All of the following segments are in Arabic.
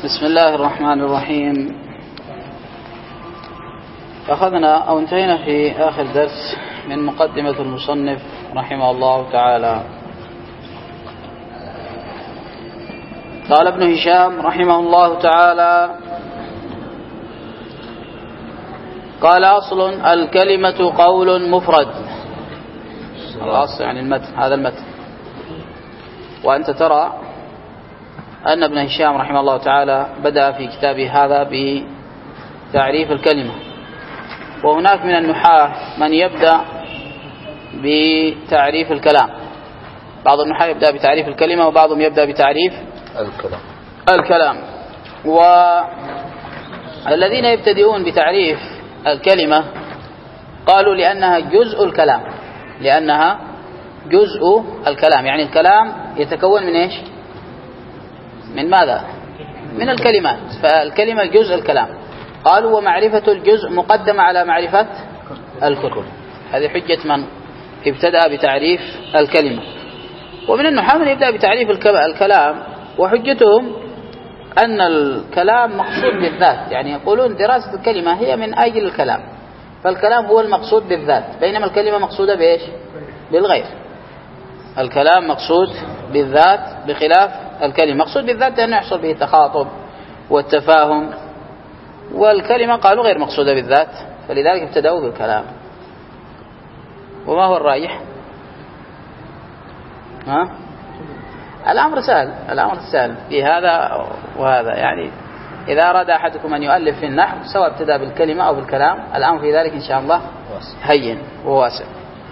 بسم الله الرحمن الرحيم. أخذنا أو انتهينا في آخر درس من مقدمة المصنف رحمه الله تعالى. قال ابن هشام رحمه الله تعالى: قال: أصل الكلمة قول مفرد. الأصل يعني المتن، هذا المتن. وأنت ترى أن ابن هشام رحمه الله تعالى بدأ في كتابه هذا بتعريف الكلمة، وهناك من النحاة من يبدأ بتعريف الكلام. بعض النحاة يبدأ بتعريف الكلمة وبعضهم يبدأ بتعريف الكلام. والذين يبتدئون بتعريف الكلمة قالوا لأنها جزء الكلام، لأنها جزء الكلام، يعني الكلام يتكون من إيش؟ من ماذا؟ من الكلمات، فالكلمة جزء الكلام. قالوا: ومعرفة الجزء مقدمة على معرفة الكل. هذه حجة من ابتدأ بتعريف الكلمة. ومن النحاة من يبدأ بتعريف الكلام، وحجتهم أن الكلام مقصود بالذات، يعني يقولون دراسة الكلمة هي من أجل الكلام، فالكلام هو المقصود بالذات، بينما الكلمة مقصودة بإيش؟ بالغير. الكلام مقصود بالذات بخلاف الكلمة. مقصود بالذات لأنه يحصل به التخاطب والتفاهم، والكلمة قالوا غير مقصودة بالذات، فلذلك ابتدأوا بالكلام. وما هو الراجح؟ الأمر سهل في هذا وهذا. يعني إذا أراد أحدكم أن يؤلف في النحو سواء ابتدأ بالكلمة أو بالكلام، الأمر في ذلك إن شاء الله هين وواسع.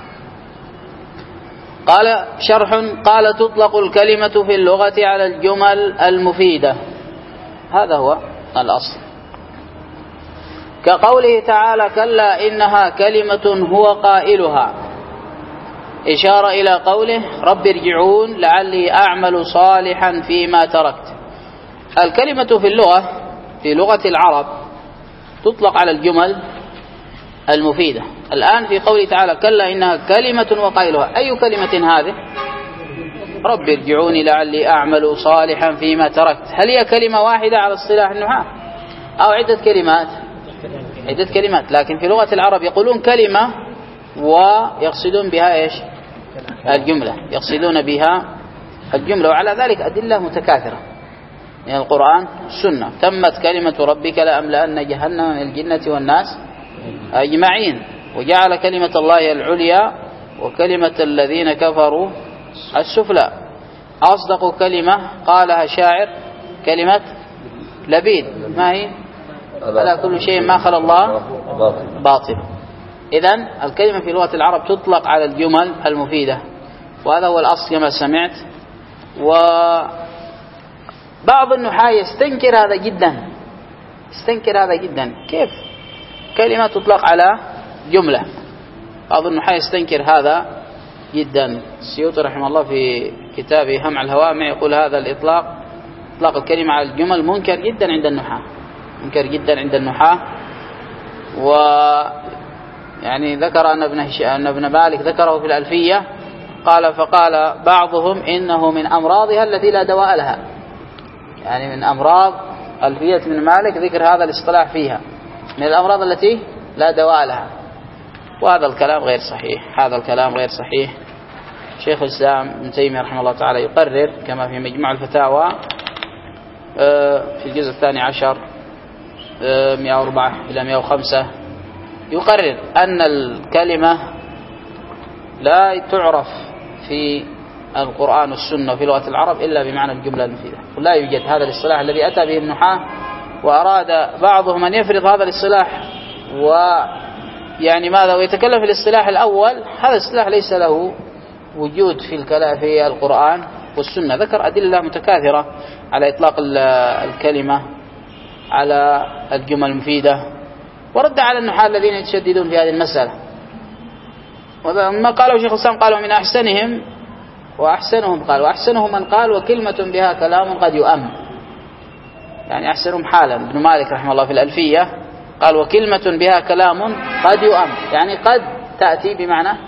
قال شرح: قال: تطلق الكلمة في اللغة على الجمل المفيدة. هذا هو الأصل. كقوله تعالى: كلا إنها كلمة هو قائلها، إشارة إلى قوله: رب ارجعون لعلي أعمل صالحا فيما تركت. الكلمة في لغة العرب تطلق على الجمل المفيدة. الآن في قوله تعالى: كلا إنها كلمة وقائلها، أي كلمة هذه؟ رب ارجعوني لعلي أعمل صالحا فيما تركت. هل هي كلمة واحدة على اصطلاح النحاة أو عدة كلمات؟ عدة كلمات، لكن في لغة العرب يقولون كلمة ويقصدون بها إيش؟ الجملة، يقصدون بها الجملة. وعلى ذلك أدلة متكاثرة من القرآن والسنة. تمت كلمة ربك لأملأن جهنم من الجنة والناس أجمعين، وجعل كلمة الله العليا وكلمة الذين كفروا السفلى. أصدق كلمة قالها شاعر كلمة لبيد، ما هي؟ فلا كل شيء ما خلا الله باطل. إذن الكلمة في لغة العرب تطلق على الجمل المفيدة، وهذا هو الأصل كما سمعت. وبعض النحاة يستنكر هذا جدا، كيف كلمة تطلق على جملة؟ بعض النحاة يستنكر هذا جدا. السيوطي رحمه الله في كتابه همع الهوامع يقول: هذا إطلاق الكلمة على الجمل منكر جدا عند النحاة. ويعني ذكر أن ابن مالك ذكره في الألفية، فقال بعضهم إنه من أمراضها التي لا دواء لها، يعني من أمراض ألفية ابن مالك ذكر هذا الاصطلاح فيها، من الأمراض التي لا دواء لها. وهذا الكلام غير صحيح. شيخ الإسلام ابن تيمية رحمه الله تعالى يقرر كما في مجموع الفتاوى في الجزء 12 104 إلى 105، يقرر أن الكلمة لا تعرف في القرآن والسنة وفي لغة العرب إلا بمعنى الجملة المفيدة، ولا يوجد هذا الاصطلاح الذي أتى به النحاة. وأراد بعضهم أن يفرض هذا الاصطلاح ويتكلم في الاصطلاح الأول. هذا الاصطلاح ليس له وجود في القرآن والسنة. ذكر أدلة متكاثرة على إطلاق الكلمة على الجمل المفيدة، ورد على النحاة الذين يتشددون في هذه المسألة. وما قاله شيخ الإسلام قالوا: من أحسنهم وأحسنهم من قال: وكلمة بها كلام قد يؤم. يعني أحسنهم حالا ابن مالك رحمه الله في الألفية قال: وكلمة بها كلام قد يؤم، يعني قد تأتي بمعنى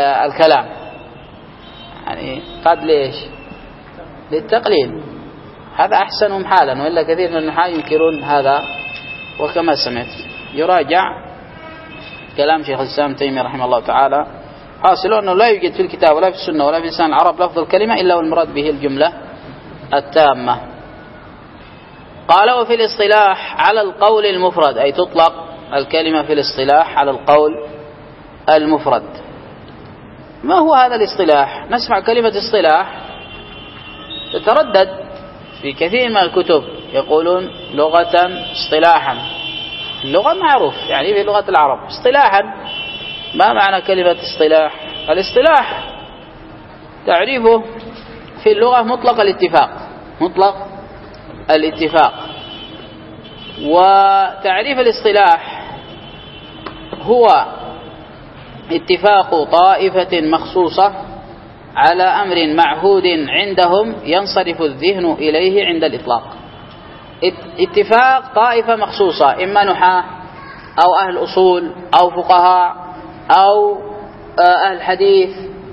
الكلام. يعني قد ليش؟ للتقليل. هذا أحسنهم حالا، وإلا كثير من النحاة ينكرون هذا. وكما سمعت يراجع كلام شيخ الإسلام تيمية رحمه الله تعالى، حاصل أنه لا يوجد في الكتاب ولا في السنة ولا في لسان العرب لفظ الكلمة إلا والمراد به الجملة التامة. قال وفي الاصطلاح على القول المفرد، أي تطلق الكلمة في الاصطلاح على القول المفرد. ما هو هذا الاصطلاح؟ نسمع كلمة اصطلاح تتردد في كثير من الكتب، يقولون لغة اصطلاحا، اللغة معروف يعني في لغة العرب. اصطلاحا ما معنى كلمة اصطلاح؟ الاصطلاح تعريفه في اللغة مطلق الاتفاق، مطلق الاتفاق. وتعريف الاصطلاح هو اتفاق طائفة مخصوصة على أمر معهود عندهم ينصرف الذهن إليه عند الإطلاق. اتفاق طائفة مخصوصة، إما نحاة أو أهل أصول أو فقهاء أو أهل حديث،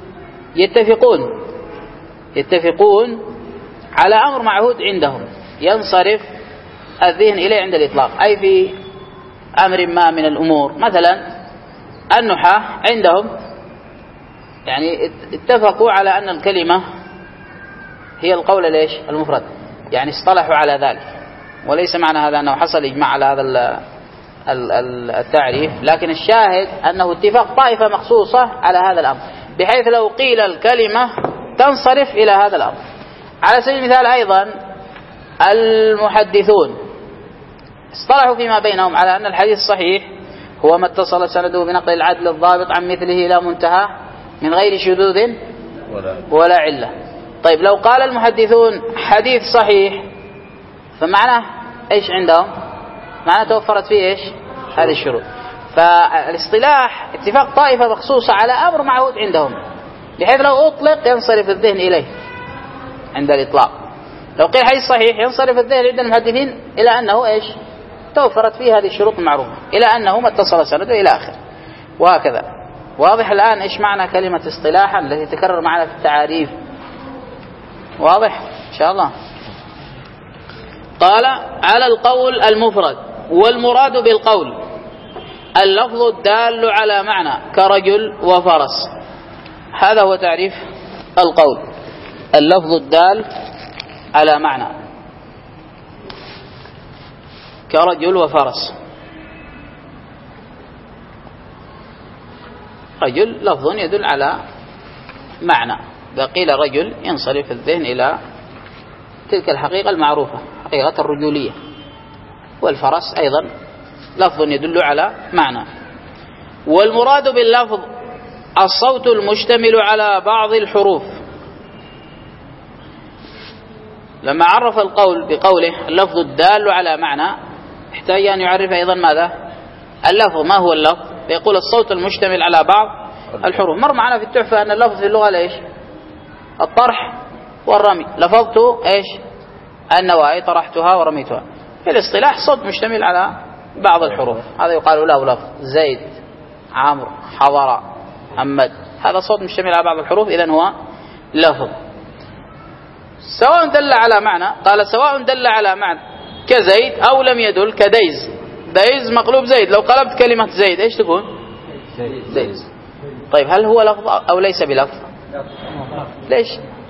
يتفقون على أمر معهود عندهم ينصرف الذهن إليه عند الإطلاق، أي في أمر ما من الأمور. مثلا النحاة عندهم يعني اتفقوا على أن الكلمة هي القول ليش المفرد، يعني اصطلحوا على ذلك. وليس معنى هذا أنه حصل إجماع على هذا التعريف، لكن الشاهد أنه اتفاق طائفة مخصوصة على هذا الأمر، بحيث لو قيل الكلمة تنصرف إلى هذا الأمر. على سبيل المثال أيضا المحدثون اصطلحوا فيما بينهم على أن الحديث الصحيح هو ما اتصل سنده بنقل العدل الضابط عن مثله إلى منتهى من غير شذوذ ولا علة. طيب لو قال المحدثون حديث صحيح، فمعناه ايش عندهم؟ معناه توفرت فيه ايش؟ هذه الشروط. فالاصطلاح اتفاق طائفة مخصوصة على أمر معهود عندهم، بحيث لو أطلق ينصرف الذهن إليه عند الإطلاق. لو قيل حديث صحيح ينصرف الذهن عند المحدثين إلى أنه ايش؟ توفرت فيه هذه الشروط المعروفة، إلى أنه ما اتصل سنده إلى آخر، وهكذا. واضح الآن إيش معنى كلمة اصطلاحا التي تكرر معنا في التعاريف؟ واضح إن شاء الله. قال على القول المفرد، والمراد بالقول اللفظ الدال على معنى كرجل وفرس. هذا هو تعريف القول، اللفظ الدال على معنى كرجل وفرس. رجل لفظ يدل على معنى، إذا قيل رجل ينصرف الذهن إلى تلك الحقيقة المعروفة، حقيقة الرجولية. والفرس أيضا لفظ يدل على معنى. والمراد باللفظ الصوت المشتمل على بعض الحروف. لما عرف القول بقوله اللفظ الدال على معنى، احتاج أن يعرف أيضا ماذا؟ اللفظ. ما هو اللفظ؟ يقول الصوت المشتمل على بعض الحروف. مر معنا في التحفة أن اللفظ في اللغة ليش؟ الطرح والرمي. لفظت ايش؟ النواة، طرحتها ورميتها. في الاصطلاح صوت مشتمل على بعض الحروف، هذا يقال له لفظ. زيد، عمرو، حضر، محمد، هذا صوت مشتمل على بعض الحروف، إذن هو لفظ. سواء دل على معنى، قال سواء دل على معنى كزيد أو لم يدل كديز. ديز مقلوب زيد، لو قلبت كلمة زيد ايش تكون؟ ديز. طيب هل هو لفظ أو ليس بلفظ؟ ليش؟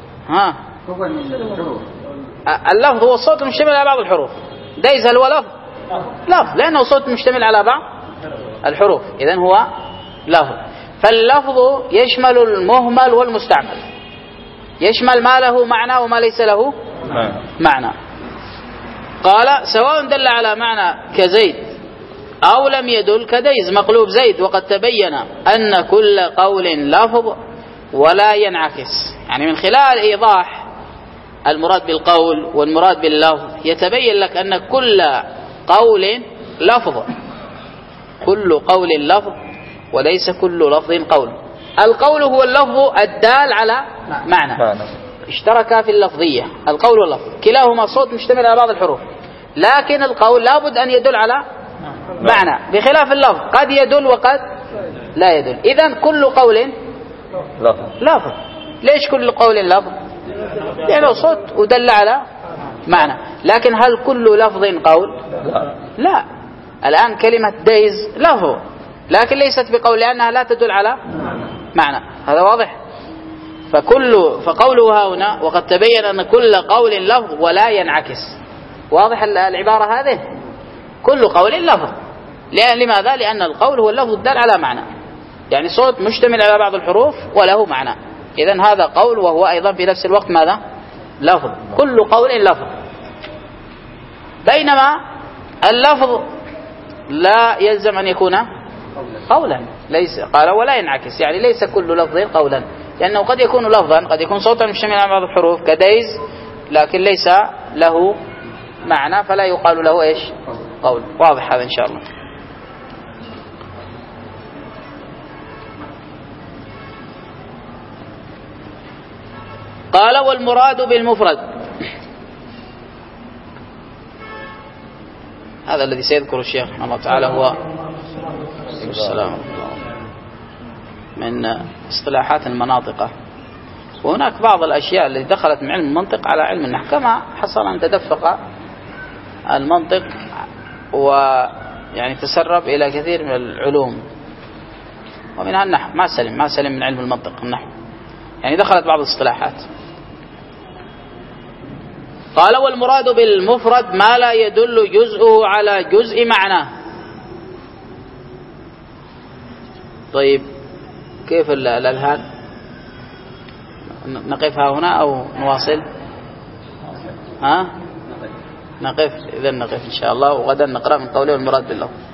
اللفظ هو الصوت المشتمل على بعض الحروف. ديز هل هو لفظ؟ لفظ، لأنه صوت مشتمل على بعض الحروف، إذن هو لفظ. فاللفظ يشمل المهمل والمستعمل، يشمل ما له معنى وما ليس له معنى. قال سواء دل على معنى كزيد أو لم يدل كديز مقلوب زيد. وقد تبين أن كل قول لفظ ولا ينعكس. يعني من خلال إيضاح المراد بالقول والمراد باللفظ يتبين لك أن كل قول لفظ، كل قول لفظ وليس كل لفظ قول. القول هو اللفظ الدال على معنى، اشتركا في اللفظية. القول واللفظ كلاهما صوت مشتمل على بعض الحروف، لكن القول لابد أن يدل على معنى، بخلاف اللفظ قد يدل وقد لا يدل. إذن كل قول لفظ. ليش كل قول لفظ؟ لأنه صوت ودل على معنى. لكن هل كل لفظ قول؟ لا. الآن كلمة days لفظ لكن ليست بقول لأنها لا تدل على معنى. هذا واضح. فقوله هنا وقد تبين أن كل قول لفظ ولا ينعكس. واضح العبارة هذه؟ كل قول لفظ. لماذا؟ لأن القول هو اللفظ الدال على معنى، يعني صوت مشتمل على بعض الحروف وله معنى. إذن هذا قول وهو أيضا في نفس الوقت ماذا؟ لفظ. كل قول لفظ. بينما اللفظ لا يلزم أن يكون قولا. ليس قال ولا ينعكس، يعني ليس كل لفظ قولا، لأنه قد يكون لفظا، قد يكون صوتا مشتمل على بعض الحروف كديز لكن ليس له معنى فلا يقال له إيش؟ قول. واضح هذا إن شاء الله. قال والمراد بالمفرد، هذا الذي سيذكر الشيخ رحمه الله تعالى هو السلام من اصطلاحات المناطق. وهناك بعض الأشياء التي دخلت من علم المنطق على علم النحو، كما حصل أن تدفق المنطق ويعني تسرب إلى كثير من العلوم ومنها النحو. ما سلم من علم المنطق النحو، يعني دخلت بعض الاصطلاحات. قال والمراد بالمفرد ما لا يدل جزءه على جزء معناه. طيب كيف الأذهان؟ نقفها هنا أو نواصل؟ نقف. إذن نقف إن شاء الله، وغدا نقرأ من قوله والمراد باللفظ.